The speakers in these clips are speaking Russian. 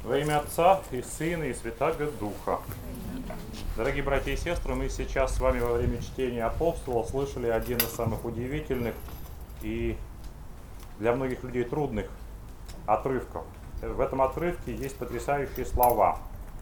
Во имя Отца и Сына и Святаго Духа. Дорогие братья и сестры, мы сейчас с вами во время чтения апостола слышали один из самых удивительных и для многих людей трудных отрывков. В этом отрывке есть потрясающие слова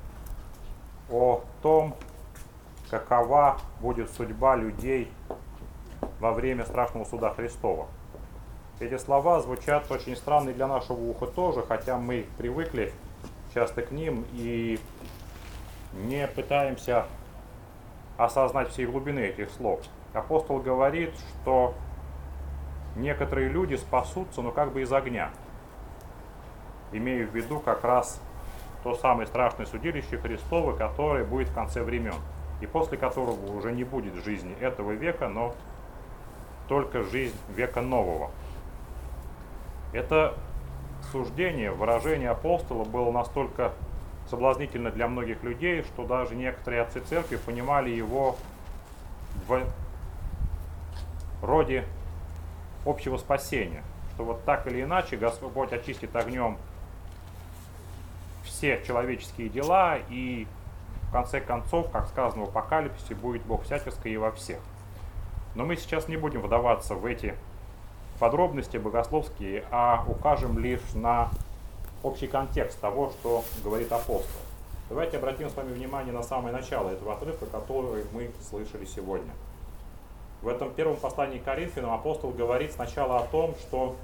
о том, какова будет судьба людей во время страшного суда Христова. Эти слова звучат очень странно и для нашего уха тоже, хотя мы привыкли часто к ним и не пытаемся осознать всей глубины этих слов. Апостол говорит, что некоторые люди спасутся, но как бы из огня, имея в виду как раз то самое страшное судилище Христово, которое будет в конце времен, и после которого уже не будет жизни этого века, но только жизнь века нового. Это суждение, выражение апостола было настолько соблазнительно для многих людей, что даже некоторые отцы церкви понимали его в роде общего спасения, что вот так или иначе Господь очистит огнем все человеческие дела, и в конце концов, как сказано в Апокалипсисе, будет Бог всяческий и во всех. Но мы сейчас не будем вдаваться в эти подробности богословские, а укажем лишь на общий контекст того, что говорит апостол. Давайте обратим с вами внимание на самое начало этого отрывка, который мы слышали сегодня. В этом первом послании к Коринфянам апостол говорит сначала о том, что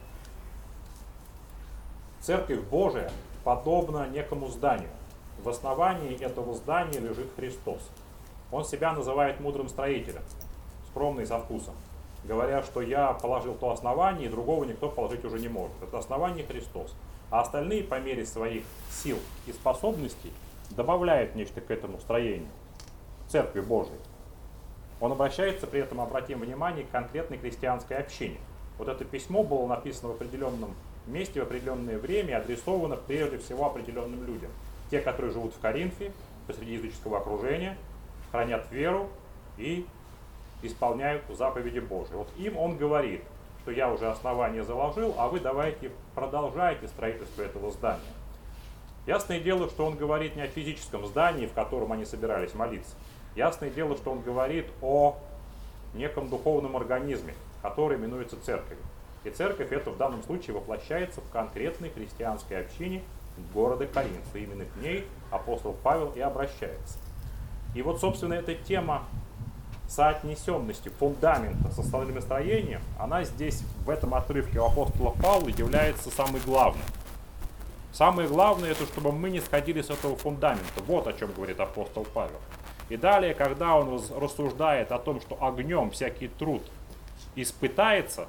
Церковь Божия подобна некому зданию. В основании этого здания лежит Христос. Он себя называет мудрым строителем, скромный со вкусом, говоря, что я положил то основание, и другого никто положить уже не может. Это основание Христос. А остальные по мере своих сил и способностей добавляют нечто к этому строению, Церкви Божией. Он обращается при этом, обратим внимание, к конкретной христианской общине. Вот это письмо было написано в определенном месте, в определенное время, адресовано прежде всего определенным людям. Те, которые живут в Коринфе, посреди языческого окружения, хранят веру и исполняют заповеди Божьи. Вот им он говорит, что я уже основание заложил, а вы давайте продолжайте строительство этого здания. Ясное дело, что он говорит не о физическом здании, в котором они собирались молиться. Ясное дело, что он говорит о неком духовном организме, который именуется церковью. И церковь это в данном случае воплощается в конкретной христианской общине города Коринф. И именно к ней апостол Павел и обращается. И вот, собственно, эта тема соотнесенности фундамента с остальным строением, она здесь, в этом отрывке у апостола Павла, является самой главной. Самое главное, это чтобы мы не сходили с этого фундамента. Вот о чем говорит апостол Павел. И далее, когда он рассуждает о том, что огнем всякий труд испытается,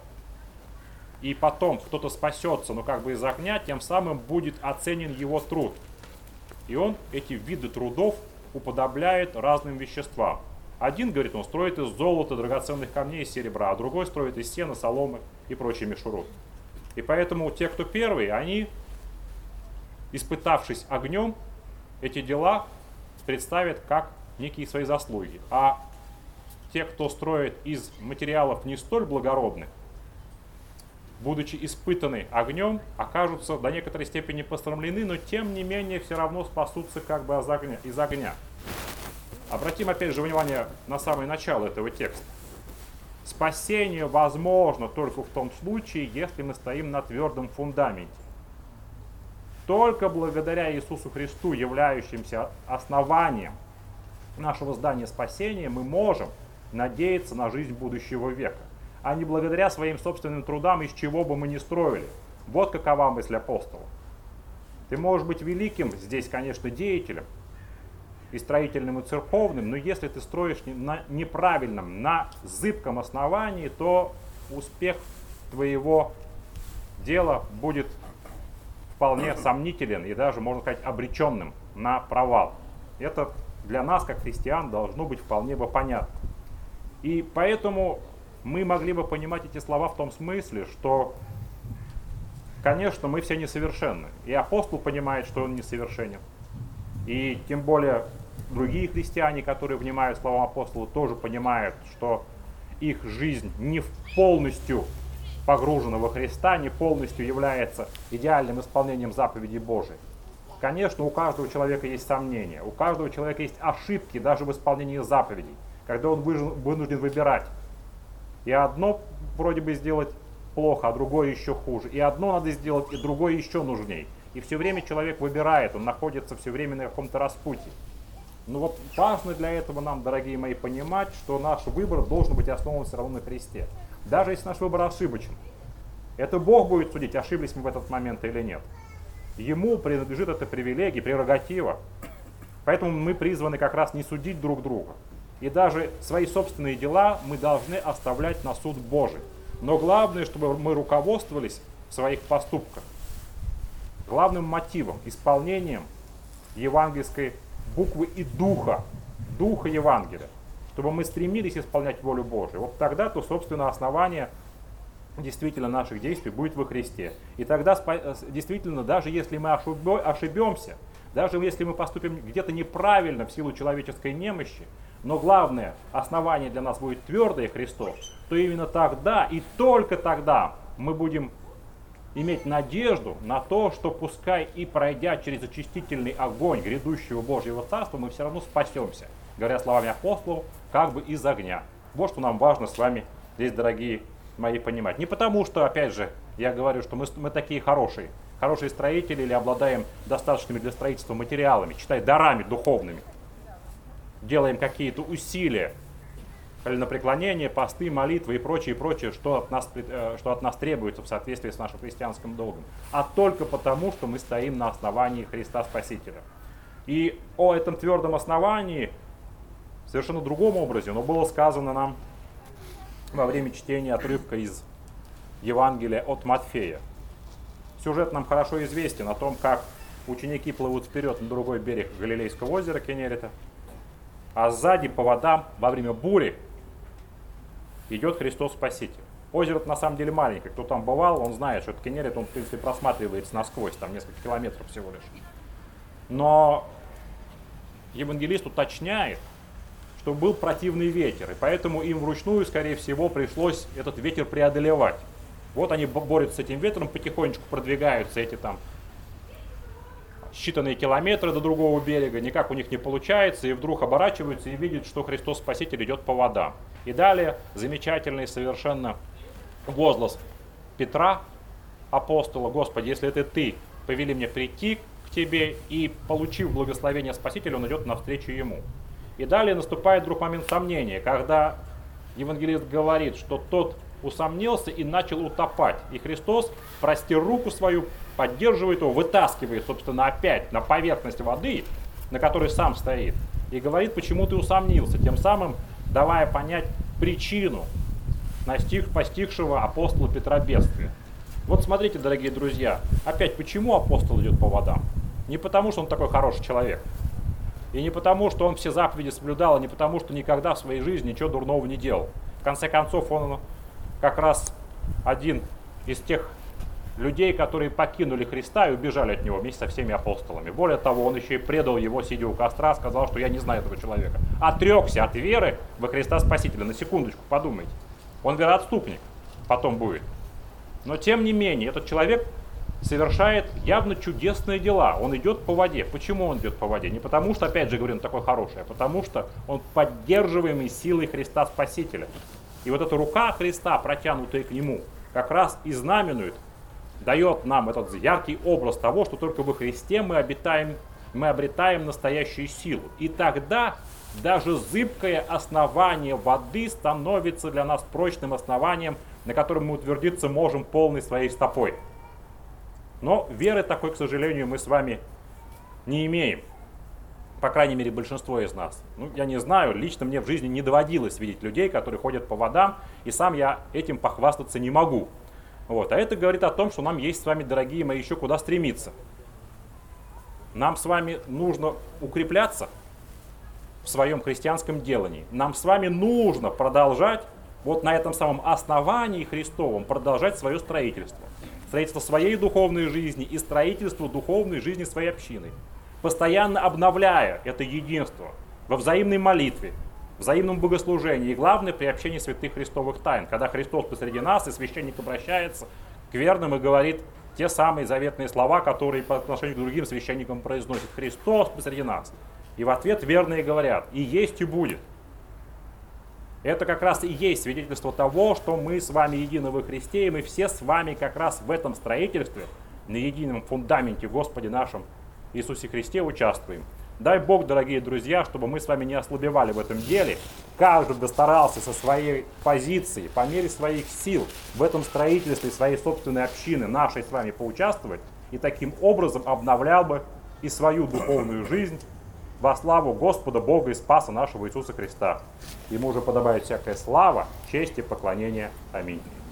и потом кто-то спасется, но как бы из огня, тем самым будет оценен его труд. И он эти виды трудов уподобляет разным веществам. Один, говорит, он строит из золота, драгоценных камней и серебра, а другой строит из сена, соломы и прочей мишуры. И поэтому те, кто первые, они, испытавшись огнем, эти дела представят как некие свои заслуги. А те, кто строит из материалов не столь благородных, будучи испытаны огнем, окажутся до некоторой степени посрамлены, но тем не менее все равно спасутся как бы из огня. Обратим опять же внимание на самое начало этого текста. Спасение возможно только в том случае, если мы стоим на твердом фундаменте. Только благодаря Иисусу Христу, являющимся основанием нашего здания спасения, мы можем надеяться на жизнь будущего века, а не благодаря своим собственным трудам, из чего бы мы ни строили. Вот какова мысль апостола. Ты можешь быть великим здесь, конечно, деятелем, и строительным, и церковным, но если ты строишь на неправильном, на зыбком основании, то успех твоего дела будет вполне сомнителен и даже, можно сказать, обреченным на провал. Это для нас, как христиан, должно быть вполне бы понятно. И поэтому мы могли бы понимать эти слова в том смысле, что, конечно, мы все несовершенны. И апостол понимает, что он несовершенен. И тем более другие христиане, которые внимают словам апостола, тоже понимают, что их жизнь не полностью погружена во Христа, не полностью является идеальным исполнением заповедей Божией. Конечно, у каждого человека есть сомнения, у каждого человека есть ошибки даже в исполнении заповедей, когда он вынужден выбирать. И одно вроде бы сделать плохо, а другое еще хуже. И одно надо сделать, и другое еще нужней. И все время человек выбирает, он находится все время на каком-то распутье. Но вот важно для этого нам, дорогие мои, понимать, что наш выбор должен быть основан все равно на Христе. Даже если наш выбор ошибочен. Это Бог будет судить, ошиблись мы в этот момент или нет. Ему принадлежит эта привилегия, прерогатива. Поэтому мы призваны как раз не судить друг друга. И даже свои собственные дела мы должны оставлять на суд Божий. Но главное, чтобы мы руководствовались в своих поступках главным мотивом, исполнением евангельской буквы и духа Евангелия. Чтобы мы стремились исполнять волю Божию. Вот тогда-то, собственно, основание действительно наших действий будет во Христе. И тогда действительно, даже если мы ошибемся, даже если мы поступим где-то неправильно в силу человеческой немощи, но главное основание для нас будет твердое Христос, то именно тогда и только тогда мы будем иметь надежду на то, что пускай и пройдя через очистительный огонь грядущего Божьего Царства, мы все равно спасемся, говоря словами апостолов, как бы из огня. Вот что нам важно с вами здесь, дорогие мои, понимать. Не потому, что, опять же, я говорю, что мы такие хорошие строители или обладаем достаточными для строительства материалами, читай, дарами духовными, делаем какие-то усилия, коленопреклонения, посты, молитвы и прочее, что от нас требуется в соответствии с нашим христианским долгом, а только потому, что мы стоим на основании Христа Спасителя. И о этом твердом основании в совершенно другом образе, но было сказано нам во время чтения отрывка из Евангелия от Матфея. Сюжет нам хорошо известен о том, как ученики плывут вперед на другой берег Галилейского озера Кенерита, а сзади по водам во время бури идет Христос Спаситель. Озеро на самом деле маленькое. Кто там бывал, он знает, что это Кенерит, он в принципе просматривается насквозь, там несколько километров всего лишь. Но евангелист уточняет, что был противный ветер, и поэтому им вручную, скорее всего, пришлось этот ветер преодолевать. Вот они борются с этим ветром, потихонечку продвигаются эти там считанные километры до другого берега, никак у них не получается, и вдруг оборачиваются и видят, что Христос Спаситель идет по водам. И далее замечательный совершенно возглас Петра, апостола: Господи, если это Ты, повели мне прийти к Тебе, и, получив благословение Спасителя, он идет навстречу ему. И далее наступает вдруг момент сомнения, когда евангелист говорит, что тот усомнился и начал утопать. И Христос, простер руку свою, поддерживает его, вытаскивает, собственно, опять на поверхность воды, на которой сам стоит, и говорит, почему ты усомнился, тем самым давая понять причину постигшего апостола Петра бедствия. Вот смотрите, дорогие друзья, опять почему апостол идет по водам? Не потому, что он такой хороший человек, и не потому, что он все заповеди соблюдал, и не потому, что никогда в своей жизни ничего дурного не делал. В конце концов, он как раз один из тех людей, которые покинули Христа и убежали от Него вместе со всеми апостолами. Более того, он еще и предал его, сидя у костра, сказал, что я не знаю этого человека. Отрекся от веры во Христа Спасителя. На секундочку, подумайте. Он вероотступник потом будет. Но тем не менее, этот человек совершает явно чудесные дела. Он идет по воде. Почему он идет по воде? Не потому, что, опять же говорю, он такой хороший, а потому что он поддерживаемый силой Христа Спасителя. И вот эта рука Христа, протянутая к нему, как раз и знаменует, дает нам этот яркий образ того, что только во Христе мы обретаем настоящую силу. И тогда даже зыбкое основание воды становится для нас прочным основанием, на котором мы утвердиться можем полной своей стопой. Но веры такой, к сожалению, мы с вами не имеем. По крайней мере, большинство из нас. Я не знаю, лично мне в жизни не доводилось видеть людей, которые ходят по водам, и сам я этим похвастаться не могу. Вот. А это говорит о том, что нам есть с вами, дорогие мои, еще куда стремиться. Нам с вами нужно укрепляться в своем христианском делании. Нам с вами нужно продолжать, вот на этом самом основании Христовом, продолжать свое строительство. Строительство своей духовной жизни и строительство духовной жизни своей общины. Постоянно обновляя это единство во взаимной молитве, взаимном богослужении и, главное, при общении святых христовых тайн, когда Христос посреди нас, и священник обращается к верным и говорит: те самые заветные слова, которые по отношению к другим священникам произносит: Христос посреди нас. И в ответ верные говорят: и есть, и будет. Это как раз и есть свидетельство того, что мы с вами едины во Христе, и мы все с вами как раз в этом строительстве, на едином фундаменте Господе нашем Иисусе Христе участвуем. Дай Бог, дорогие друзья, чтобы мы с вами не ослабевали в этом деле. Каждый бы старался со своей позиции, по мере своих сил, в этом строительстве своей собственной общины, нашей с вами, поучаствовать, и таким образом обновлял бы и свою духовную жизнь во славу Господа, Бога и Спаса нашего Иисуса Христа. Ему же подобает всякая слава, честь и поклонение. Аминь.